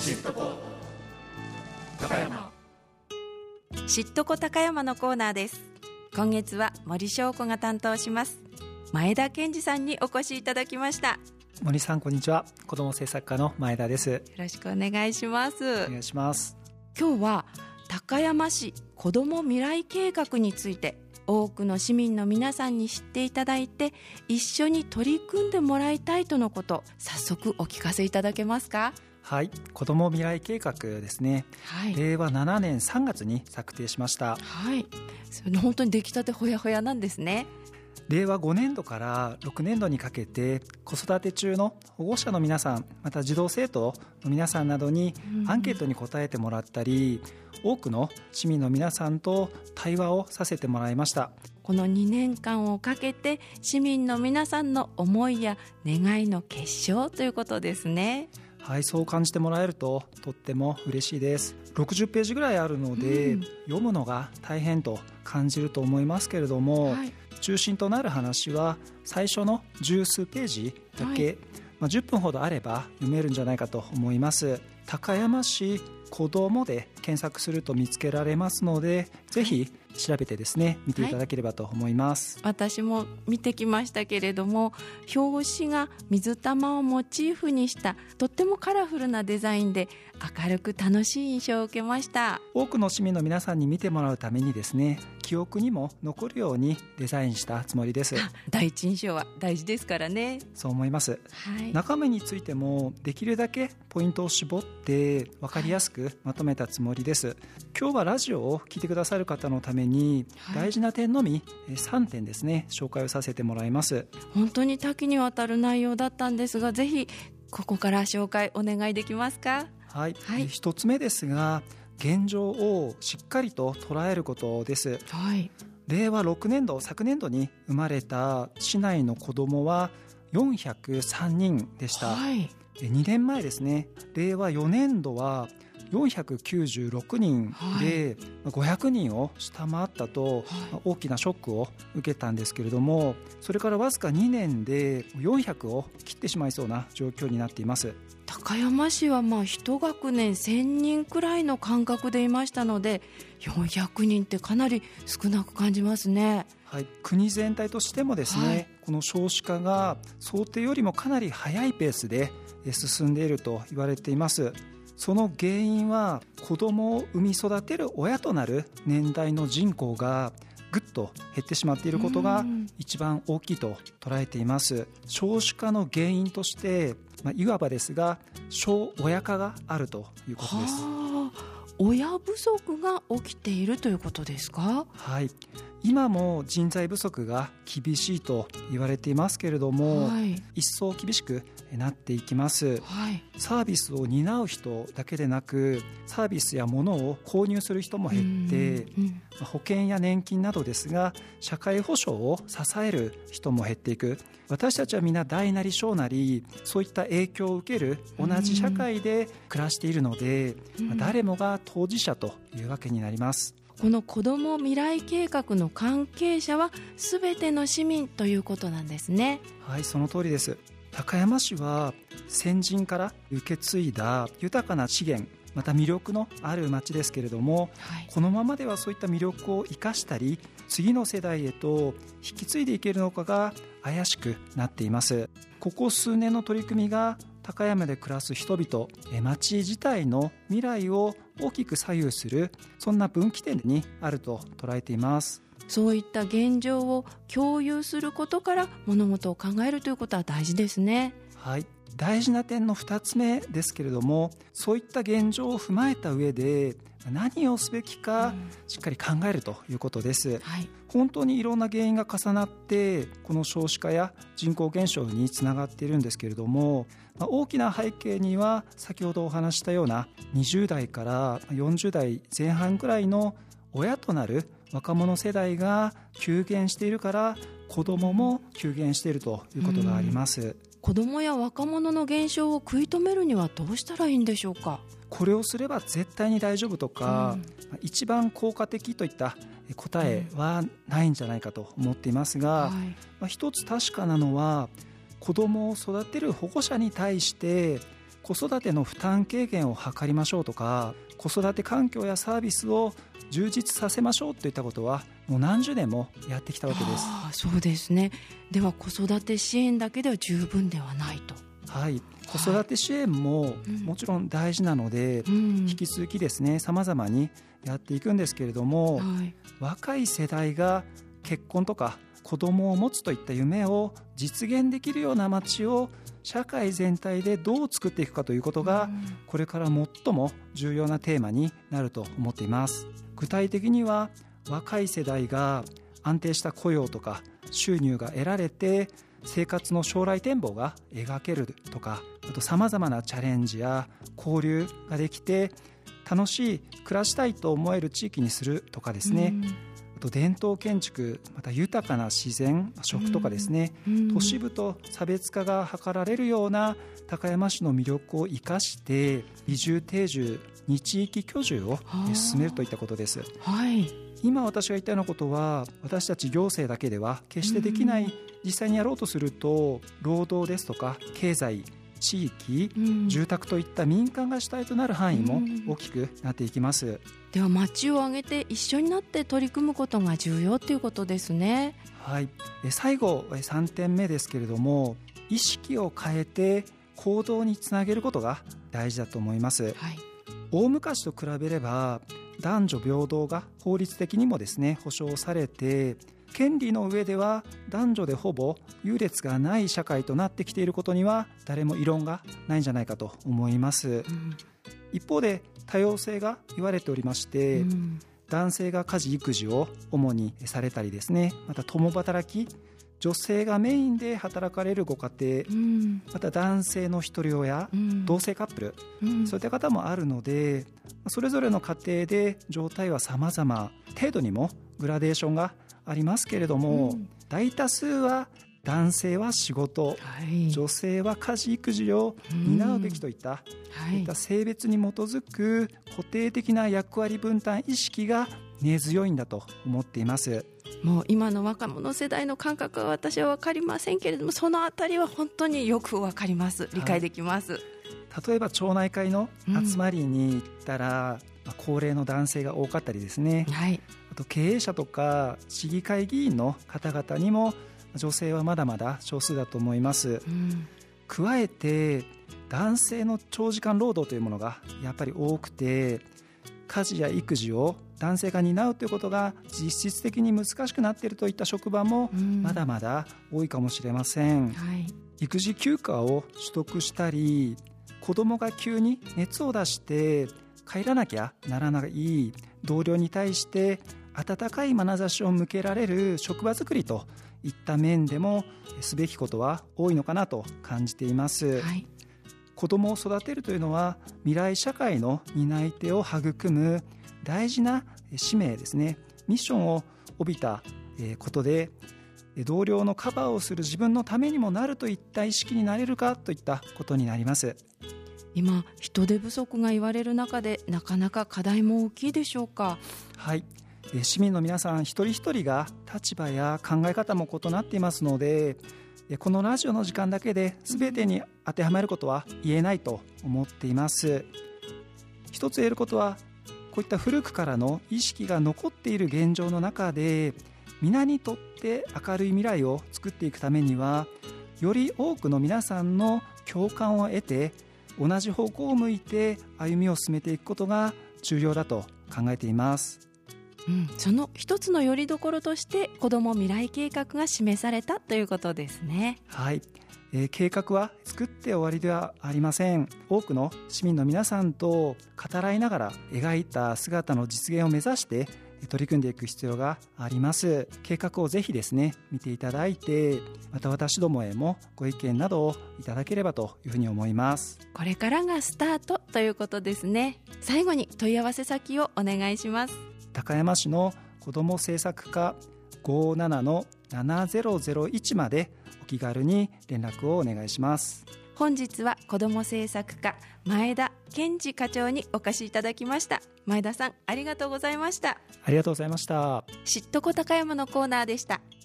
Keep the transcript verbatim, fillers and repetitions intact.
シットコ高山。 シットコ高山のコーナーです。今月は森翔子が担当します。前田健二さんにお越しいただきました。 森さん、こんにちは。子ども政策課の前田です。よろしくお願いします。 お願いします。 今日は高山市子ども未来計画について、多くの市民の皆さんに知っていただいて一緒に取り組んでもらいたいとのこと、早速お聞かせいただけますか？ はい、子ども未来計画ですね、はい、れいわななねんさんがつに策定しました。 はい、それ本当に出来たてほやほやなんですね。 れいわごねんどからろくねんどにかけて、子育て中の保護者の皆さん、また児童生徒の皆さんなどにアンケートに答えてもらったり、うん、多くの市民の皆さんと対話をさせてもらいました。 このにねんかんをかけて市民の皆さんの思いや願いの結晶ということですね。 はい、そう感じてもらえるととっても嬉しいです。ろくじゅっページぐらいあるので、うん、読むのが大変と感じると思いますけれども、はい、中心となる話は最初の十数ページだけ、はい、まあ、じゅっぷんほどあれば読めるんじゃないかと思います。高山市子どもで検索すると見つけられますので、ぜひ調べてですね、見ていただければと思います。 はい、私も見てきましたけれども、表紙が水玉をモチーフにしたとってもカラフルなデザインで明るく楽しい印象を受けました。 多くの市民の皆さんに見てもらうためにですね、記憶にも残るようにデザインしたつもりです。 第一印象は大事ですからね。 そう思います。 はい、 中身についてもできるだけポイントを絞って分かりやすくまとめたつもりです。はい、今日はラジオを聞いてくださる方のために大事な点のみさんてんですね、紹介をさせてもらいます。 本当に多岐にわたる内容だったんですが、ぜひここから紹介お願いできますか？ はい、はい、ひとつめですが、現状をしっかりと捉えることです。 はい、 れいわろくねんど、昨年度に生まれた市内の子どもはよんひゃくさんにんでした。 はい、 にねんまえですね、れいわよねんどはよんひゃくきゅうじゅうろくにんで、はい、ごひゃくにんを下回ったと、はい、大きなショックを受けたんですけれども、それからわずかにねんでよんひゃくを切ってしまいそうな状況になっています。 高山市はまあ一学年せんにんくらいの間隔でいましたので、よんひゃくにんってかなり少なく感じますね。 はい、国全体としてもですね、はい、この少子化が想定よりもかなり早いペースで進んでいると言われています。その原因は、子どもを産み育てる親となる年代の人口がぐっと減ってしまっていることが一番大きいと捉えています。少子化の原因として、まあ、いわばですが小親化があるということです。 はあ、親不足が起きているということですか？ はい、今も人材不足が厳しいと言われていますけれども、はい、一層厳しくなっていきます。 はい、 サービスを担う人だけでなく、サービスや物を購入する人も減って、うんうん、保険や年金などですが社会保障を支える人も減っていく。私たちはみんな大なり小なりそういった影響を受ける同じ社会で暮らしているので、うん、誰もが当事者というわけになります。 この子ども未来計画の関係者は全ての市民ということなんですね。 はい、その通りです。高山市は先人から受け継いだ豊かな資源、また魅力のある町ですけれども、はい、このままではそういった魅力を生かしたり次の世代へと引き継いでいけるのかが怪しくなっています。ここ数年の取り組みが高山で暮らす人々、町自体の未来を大きく左右する、そんな分岐点にあると捉えています。 そういった現状を共有することから物事を考えるということは大事ですね。 はい、大事な点のふたつめですけれども、そういった現状を踏まえた上で何をすべきかしっかり考えるということです。うん、はい、本当にいろんな原因が重なってこの少子化や人口減少につながっているんですけれども、大きな背景には先ほどお話したようなにじゅうだいからよんじゅうだいぜん半くらいの親となる若者世代が急減しているから、子どもも急減しているということがあります。うん、 子どもや若者の減少を食い止めるにはどうしたらいいんでしょうか？ これをすれば絶対に大丈夫とか、うん、一番効果的といった答えはないんじゃないかと思っていますが、うん、はい、まあ、一つ確かなのは、子どもを育てる保護者に対して子育ての負担軽減を図りましょうとか、子育て環境やサービスを充実させましょうといったことはもう何十年もやってきたわけです。 あ、そうですね。では子育て支援だけでは十分ではないと。 はい、子育て支援ももちろん大事なので、うん、引き続きですね様々にやっていくんですけれども、はい、若い世代が結婚とか子供を持つといった夢を実現できるような街を社会全体でどう作っていくかということが、これから最も重要なテーマになると思っています。具体的には若い世代が安定した雇用とか収入が得られて生活の将来展望が描けるとか、あと様々なチャレンジや交流ができて楽しい暮らしたいと思える地域にするとかですね、あと伝統建築、また豊かな自然、食とかですね、都市部と差別化が図られるような高山市の魅力を生かして移住定住に地域居住を進めるといったことです。 はい、 今私が言ったようなことは私たち行政だけでは決してできない、実際にやろうとすると労働ですとか経済、地域、住宅といった民間が主体となる範囲も大きくなっていきます。 では町を挙げて一緒になって取り組むことが重要ということですね。 はい、最後さんてんめですけれども、意識を変えて行動につなげることが大事だと思います。はい、大昔と比べれば男女平等が法律的にもですね保障されて、権利の上では男女でほぼ優劣がない社会となってきていることには誰も異論がないんじゃないかと思います。うん、一方で多様性が言われておりまして、うん、男性が家事育児を主にされたりですね、また共働き、女性がメインで働かれるご家庭、うん、また男性の一人親、うん、同性カップル、うん、そういった方もあるので、それぞれの家庭で状態は様々、程度にもグラデーションがありますけれども、うん、大多数は男性は仕事、はい、女性は家事育児を担うべきといった、うん、はい、いった性別に基づく固定的な役割分担意識が根強いんだと思っています。 もう今の若者世代の感覚は私は分かりませんけれども、そのあたりは本当によく分かります。理解できます。はい、 例えば町内会の集まりに行ったら、うん、高齢の男性が多かったりですね、はい、あと経営者とか市議会議員の方々にも女性はまだまだ少数だと思います。うん、加えて男性の長時間労働というものがやっぱり多くて、家事や育児を男性が担うということが実質的に難しくなっているといった職場もまだまだ多いかもしれません。はい、育児休暇を取得したり、子供が急に熱を出して帰らなきゃならない同僚に対して温かい眼差しを向けられる職場作りといった面でもすべきことは多いのかなと感じています。はい、子供を育てるというのは未来社会の担い手を育む大事な使命ですね、ミッションを帯びたことで、同僚のカバーをする自分のためにもなるといった意識になれるかといったことになります。 今人手不足が言われる中でなかなか課題も大きいでしょうか。 はい、市民の皆さん一人一人が立場や考え方も異なっていますので、このラジオの時間だけで全てに当てはまることは言えないと思っています。一つ言えることは、こういった古くからの意識が残っている現状の中で皆にとって明るい未来を作っていくためには、より多くの皆さんの共感を得て同じ方向を向いて歩みを進めていくことが重要だと考えています。 うん、その一つの拠り所として子ども未来計画が示されたということですね。 はい、えー、計画は作って終わりではありません。多くの市民の皆さんと語らいながら描いた姿の実現を目指して取り組んでいく必要があります。計画をぜひですね見ていただいて、また私どもへもご意見などをいただければというふうに思います。 これからがスタートということですね。最後に問い合わせ先をお願いします。 高山市の子ども政策課 ごーななのななゼロゼロいち までお気軽に連絡をお願いします。 本日は子ども政策課前田健二課長にお越しいただきました。前田さん、ありがとうございました。 ありがとうございました。 知っとこ高山のコーナーでした。